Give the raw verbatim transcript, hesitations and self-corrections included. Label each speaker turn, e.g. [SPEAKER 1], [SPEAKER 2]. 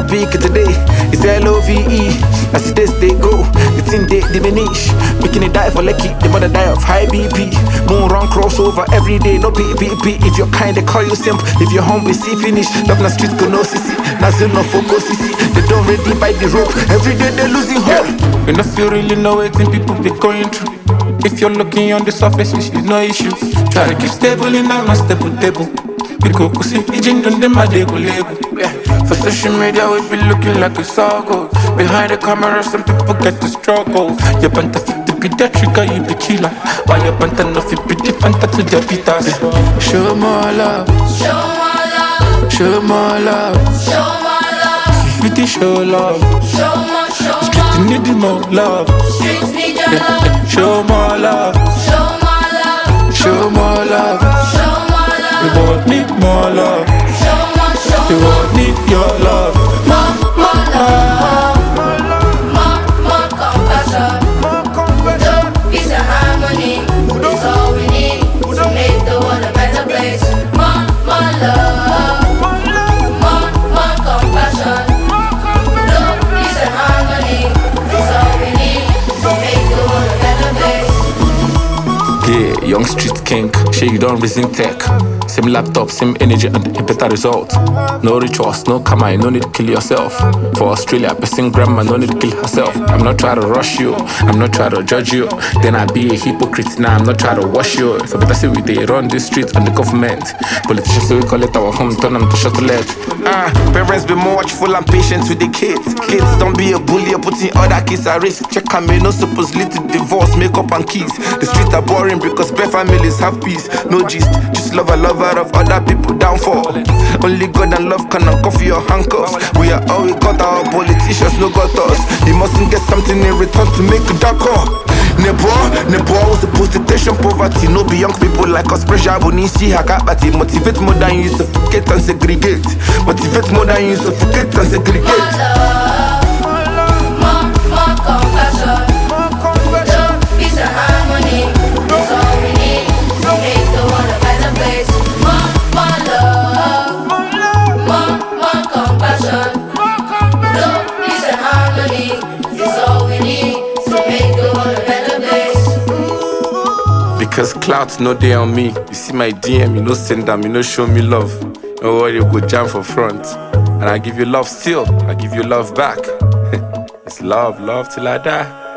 [SPEAKER 1] pick today. It's L O V E. As the days they go, the thing they diminish. Making it die for lucky, the mother die of high B P. Moon run crossover every day, no P P P. If you're kind, they call you simp. If you're home, we see finish. Love na street, go no C C. Nothing no focus C C. They don't ready by the rope. Every day they losing hope.
[SPEAKER 2] Yeah. And if you really know what people be going through, if you're looking on the surface, you see no issue. Try to keep stable in a stable table. Because we see pigeon on them, they go label. Yeah. For social media, we be looking like it's all good. Behind the camera, some people get the struggle. You want to fit the pediatric, you be killer. Why you want to know if you be different to the beaters? Show more love.
[SPEAKER 3] Show more love.
[SPEAKER 2] Show more love.
[SPEAKER 3] Show more love.
[SPEAKER 2] Fifty show love.
[SPEAKER 3] Show more, show more.
[SPEAKER 2] Streets need more love.
[SPEAKER 3] Streets need your
[SPEAKER 2] yeah.
[SPEAKER 3] love.
[SPEAKER 2] Show more love.
[SPEAKER 3] Show more love.
[SPEAKER 2] Show more love.
[SPEAKER 3] Show more love.
[SPEAKER 2] We won't need more love.
[SPEAKER 3] Show more, show
[SPEAKER 2] we
[SPEAKER 3] more.
[SPEAKER 2] won't need your love.
[SPEAKER 3] More, more love. More, more compassion. Love, peace and harmony. It's all we need to make the world a better place. More, more love. More, more compassion. Love, peace and harmony. It's all we need to make the world a better place.
[SPEAKER 2] Yeah, young street king, shit you don't reason tech. Same laptop, same energy and a better result. No rituals, no karma, no need to kill yourself. For Australia, person grandma, no need to kill herself. I'm not trying to rush you, I'm not trying to judge you. Then I be a hypocrite, now I'm not trying to wash you. If I better say we they run this street and the government. Politicians, so we call it our home, turn them to shuttle.
[SPEAKER 1] Ah, parents be more watchful and patient with the kids. Kids don't be a bully or putting other kids at risk. Check and me no supposed lead to divorce, makeup and keys. The streets are boring because bare families have peace. No gist, just love a lover of other people downfall. Only God and love can uncuff your handcuffs. We are all we got, our politicians no got us. You mustn't get something in return to make a dark call. Nebo, Nebo was supposed to tension poverty. No be young people like us pressure, but need see hakabati. Motivate more than you suffocate and segregate. Motivate more than you suffocate and segregate.
[SPEAKER 3] More love, more, more compassion. Love, peace and harmony. It's all we need to make the world a better place. More, more love, more, more compassion. Love, peace and harmony. It's all we need to make the world a better place.
[SPEAKER 2] Because clout no day on me. You see my D M, you no send them, you no show me love. No worry, you go jam for front. And I give you love still, I give you love back. It's love, love till I die.